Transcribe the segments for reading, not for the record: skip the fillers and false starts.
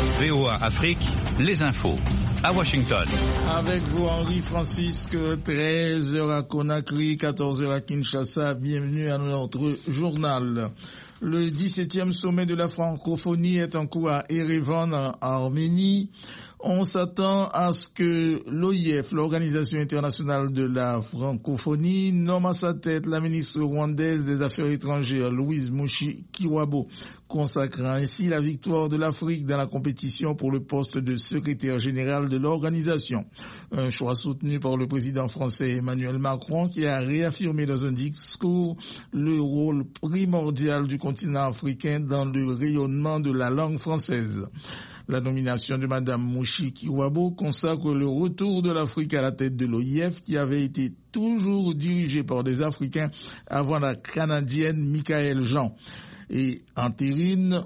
VOA Afrique, les infos. À Washington. Avec vous, Henri-Francisque, 13h à Conakry, 14h à Kinshasa. Bienvenue à notre journal. Le 17e sommet de la francophonie est en cours à Erevan, en Arménie. On s'attend à ce que l'OIF, l'Organisation internationale de la francophonie, nomme à sa tête la ministre rwandaise des Affaires étrangères, Louise Mushikiwabo, consacrant ainsi la victoire de l'Afrique dans la compétition pour le poste de secrétaire général de l'organisation. Un choix soutenu par le président français Emmanuel Macron, qui a réaffirmé dans un discours le rôle primordial du continent africain dans le rayonnement de la langue française. La nomination de Madame Mushikiwabo consacre le retour de l'Afrique à la tête de l'OIF, qui avait été toujours dirigée par des Africains avant la Canadienne Michaëlle Jean, et entérine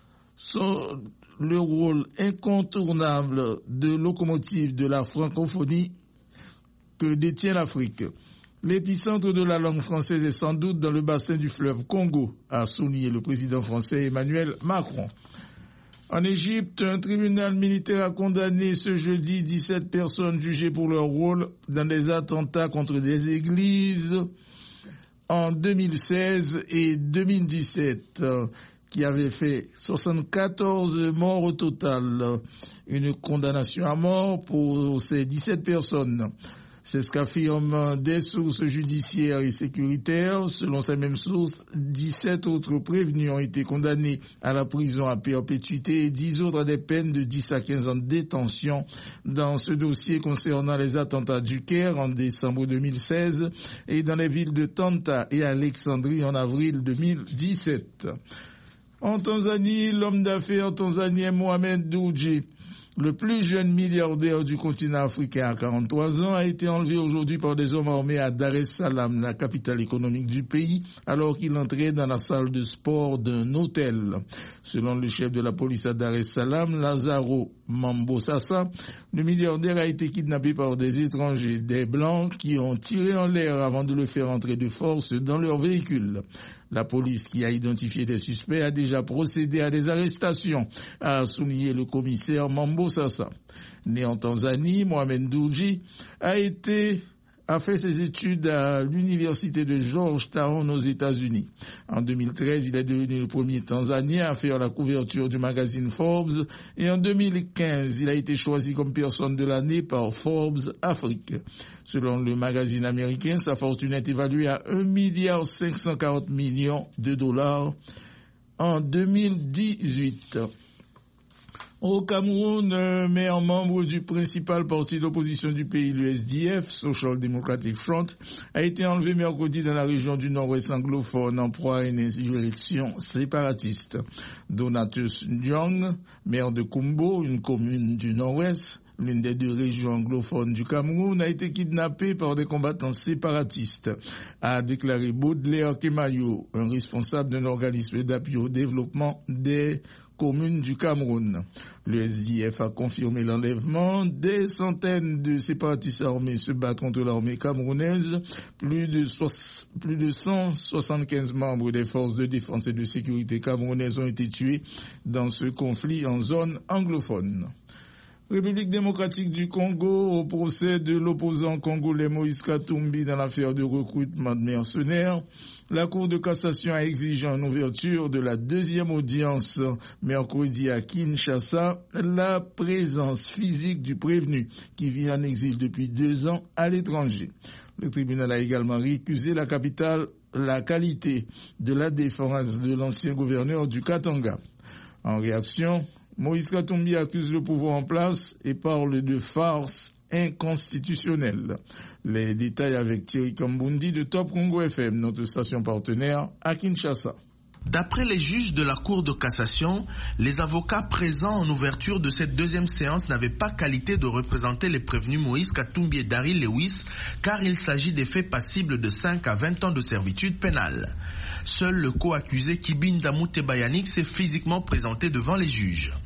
le rôle incontournable de locomotive de la francophonie que détient l'Afrique. L'épicentre de la langue française est sans doute dans le bassin du fleuve Congo, a souligné le président français Emmanuel Macron. En Égypte, un tribunal militaire a condamné ce jeudi 17 personnes jugées pour leur rôle dans des attentats contre des églises en 2016 et 2017, qui avaient fait 74 morts au total. Une condamnation à mort pour ces 17 personnes. C'est ce qu'affirment des sources judiciaires et sécuritaires. Selon ces mêmes sources, 17 autres prévenus ont été condamnés à la prison à perpétuité et 10 autres à des peines de 10 à 15 ans de détention dans ce dossier concernant les attentats du Caire en décembre 2016 et dans les villes de Tanta et Alexandrie en avril 2017. En Tanzanie, l'homme d'affaires tanzanien Mohamed Dewji, le plus jeune milliardaire du continent africain à 43 ans, a été enlevé aujourd'hui par des hommes armés à Dar es Salaam, la capitale économique du pays, alors qu'il entrait dans la salle de sport d'un hôtel. Selon le chef de la police à Dar es Salaam, Lazaro Mambosasa, le milliardaire a été kidnappé par des étrangers, des blancs, qui ont tiré en l'air avant de le faire entrer de force dans leur véhicule. La police, qui a identifié des suspects, a déjà procédé à des arrestations, a souligné le commissaire Mambosasa. Né en Tanzanie, Mohamed Dewji a fait ses études à l'université de Georgetown aux États-Unis. En 2013, il est devenu le premier Tanzanien à faire la couverture du magazine Forbes et en 2015, il a été choisi comme personne de l'année par Forbes Afrique. Selon le magazine américain, sa fortune est évaluée à 1,540 milliard de dollars en 2018. Au Cameroun, un maire membre du principal parti d'opposition du pays, le SDF, Social Democratic Front, a été enlevé mercredi dans la région du nord-ouest anglophone en proie à une insurrection séparatiste. Donatus Njong, maire de Kumbo, une commune du nord-ouest, l'une des deux régions anglophones du Cameroun, a été kidnappé par des combattants séparatistes, a déclaré Baudelaire Kemayo, un responsable d'un organisme d'appui au développement des communes du Cameroun. Le SDF a confirmé l'enlèvement. Des centaines de séparatistes armés se battent contre l'armée camerounaise. Plus de 175 membres des forces de défense et de sécurité camerounaises ont été tués dans ce conflit en zone anglophone. République démocratique du Congo, au procès de l'opposant congolais Moïse Katumbi dans l'affaire de recrutement de mercenaires, la Cour de cassation a exigé en ouverture de la deuxième audience mercredi à Kinshasa la présence physique du prévenu qui vit en exil depuis 2 ans à l'étranger. Le tribunal a également récusé la qualité de la défense de l'ancien gouverneur du Katanga. En réaction, Moïse Katumbi accuse le pouvoir en place et parle de farce inconstitutionnelle. Les détails avec Thierry Kambundi de Top Congo FM, notre station partenaire à Kinshasa. D'après les juges de la Cour de cassation, les avocats présents en ouverture de cette deuxième séance n'avaient pas qualité de représenter les prévenus Moïse Katumbi et Daryl Lewis, car il s'agit des faits passibles de 5 à 20 ans de servitude pénale. Seul le co-accusé Kibinda Mutebayanik s'est physiquement présenté devant les juges.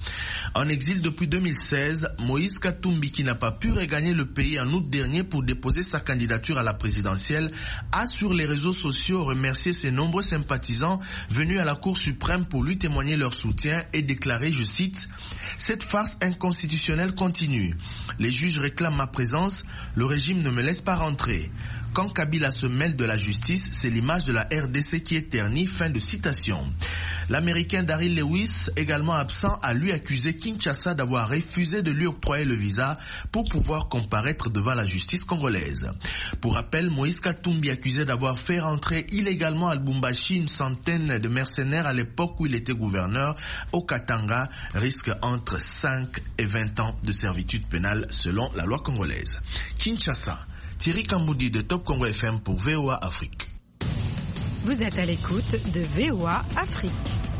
En exil depuis 2016, Moïse Katumbi, qui n'a pas pu regagner le pays en août dernier pour déposer sa candidature à la présidentielle, a sur les réseaux sociaux remercié ses nombreux sympathisants venus à la Cour suprême pour lui témoigner leur soutien et déclarer, je cite, « Cette farce inconstitutionnelle continue. Les juges réclament ma présence, le régime ne me laisse pas rentrer. Quand Kabila se mêle de la justice, c'est l'image de la RDC qui est ternie. » Fin de citation. L'Américain Daryl Lewis, également absent, a lui accusé Kinshasa d'avoir refusé de lui octroyer le visa pour pouvoir comparaître devant la justice congolaise. Pour rappel, Moïse Katumbi, accusé d'avoir fait rentrer illégalement à Lubumbashi une centaine de mercenaires à l'époque où il était gouverneur au Katanga, risque entre 5 et 20 ans de servitude pénale selon la loi congolaise. Kinshasa, Thierry Kamboudi de Top Congo FM pour VOA Afrique. Vous êtes à l'écoute de VOA Afrique.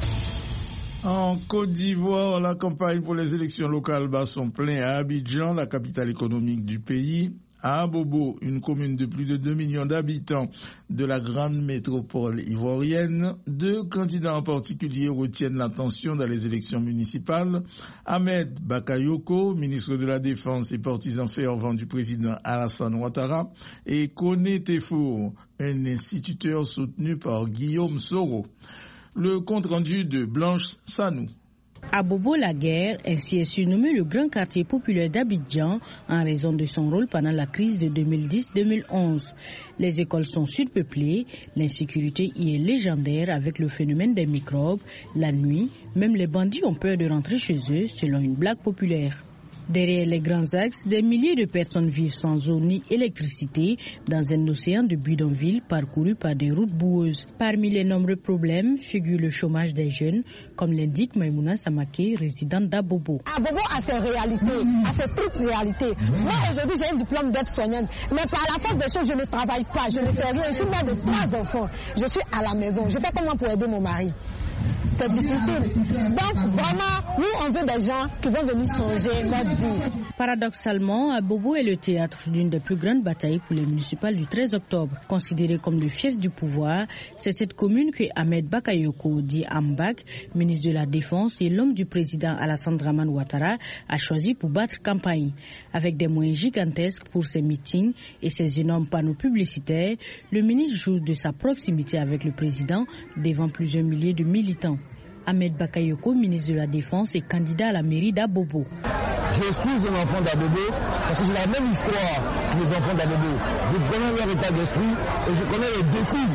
En Côte d'Ivoire, la campagne pour les élections locales bat son plein à Abidjan, la capitale économique du pays. À Abobo, une commune de plus de 2 millions d'habitants de la grande métropole ivoirienne, 2 candidats en particulier retiennent l'attention dans les élections municipales. Ahmed Bakayoko, ministre de la Défense et partisan fervent du président Alassane Ouattara, et Koné Tefour, un instituteur soutenu par Guillaume Soro. Le compte-rendu de Blanche Sanou. Abobo-la-Guerre, ainsi est surnommé le grand quartier populaire d'Abidjan en raison de son rôle pendant la crise de 2010-2011. Les écoles sont surpeuplées, l'insécurité y est légendaire avec le phénomène des microbes. La nuit, même les bandits ont peur de rentrer chez eux selon une blague populaire. Derrière les grands axes, des milliers de personnes vivent sans eau ni électricité dans un océan de bidonvilles parcouru par des routes boueuses. Parmi les nombreux problèmes figure le chômage des jeunes, comme l'indique Maïmouna Samake, résidente d'Abobo. Abobo a ses réalités, a ses petites réalités. Moi aujourd'hui j'ai un diplôme d'aide-soignante, mais par la force des choses je ne travaille pas, je ne fais rien. Je suis mère de 3 enfants, je suis à la maison, je fais comment pour aider mon mari? C'est difficile. Donc vraiment, nous on veut des gens qui vont venir changer notre vie. Paradoxalement, Abobo est le théâtre d'une des plus grandes batailles pour les municipales du 13 octobre. Considéré comme le fief du pouvoir, c'est cette commune que Ahmed Bakayoko, dit Ambak, ministre de la Défense et l'homme du président Alassane Dramane Ouattara, a choisi pour battre campagne. Avec des moyens gigantesques pour ses meetings et ses énormes panneaux publicitaires, le ministre joue de sa proximité avec le président devant plusieurs milliers de militants. Ahmed Bakayoko, ministre de la Défense et candidat à la mairie d'Abobo. Je suis un enfant d'Abobo parce que j'ai la même histoire que les enfants d'Abobo. Je connais leur état d'esprit et je connais les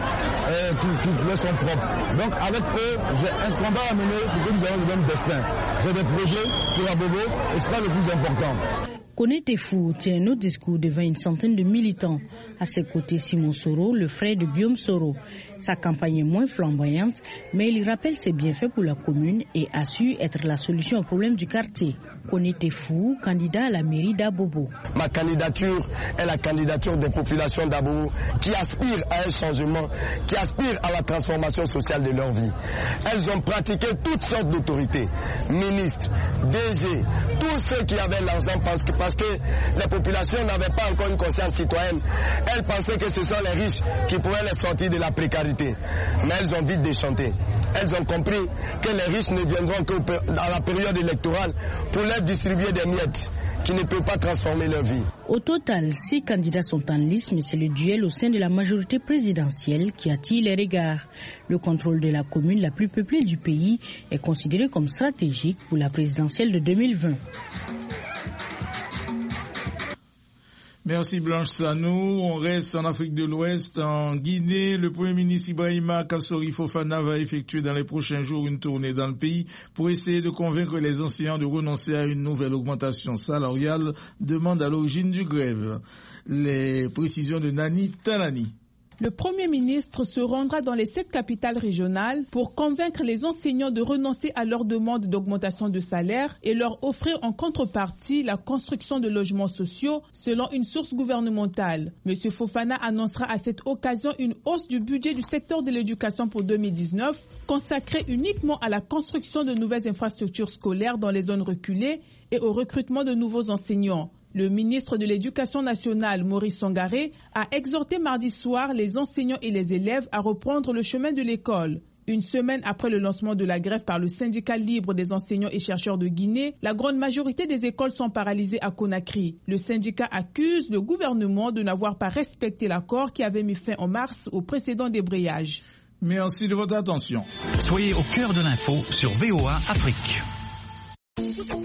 défis qui leur sont propres. Donc avec eux, j'ai un combat à mener pour que nous ayons le même destin. J'ai des projets pour Abobo et c'est ça le plus important. Koné Tefour tient un autre discours devant une centaine de militants. À ses côtés, Simon Soro, le frère de Guillaume Soro. Sa campagne est moins flamboyante, mais il rappelle ses bienfaits pour la commune et assure être la solution au problème du quartier. Koné Tefour, candidat à la mairie d'Abobo. Ma candidature est la candidature des populations d'Abobo qui aspirent à un changement, qui aspirent à la transformation sociale de leur vie. Elles ont pratiqué toutes sortes d'autorités, ministres, DG, tous ceux qui avaient l'argent parce que les populations n'avaient pas encore une conscience citoyenne. Elles pensaient que ce sont les riches qui pouvaient les sortir de la précarité. Mais elles ont vite déchanté. Elles ont compris que les riches ne viendront que dans la période électorale pour leur distribuer des miettes qui ne peuvent pas transformer leur vie. Au total, 6 candidats sont en lice, mais c'est le duel au sein de la majorité présidentielle qui attire les regards. Le contrôle de la commune la plus peuplée du pays est considéré comme stratégique pour la présidentielle de 2020. Merci Blanche Sanou. On reste en Afrique de l'Ouest, en Guinée. Le Premier ministre Ibrahima Kassori Fofana va effectuer dans les prochains jours une tournée dans le pays pour essayer de convaincre les enseignants de renoncer à une nouvelle augmentation salariale, demande à l'origine du grève. Les précisions de Nani Talani. Le Premier ministre se rendra dans les 7 capitales régionales pour convaincre les enseignants de renoncer à leur demande d'augmentation de salaire et leur offrir en contrepartie la construction de logements sociaux selon une source gouvernementale. M. Fofana annoncera à cette occasion une hausse du budget du secteur de l'éducation pour 2019 consacrée uniquement à la construction de nouvelles infrastructures scolaires dans les zones reculées et au recrutement de nouveaux enseignants. Le ministre de l'Éducation nationale, Maurice Sangaré, a exhorté mardi soir les enseignants et les élèves à reprendre le chemin de l'école. Une semaine après le lancement de la grève par le syndicat libre des enseignants et chercheurs de Guinée, la grande majorité des écoles sont paralysées à Conakry. Le syndicat accuse le gouvernement de n'avoir pas respecté l'accord qui avait mis fin en mars au précédent débrayage. Merci de votre attention. Soyez au cœur de l'info sur VOA Afrique.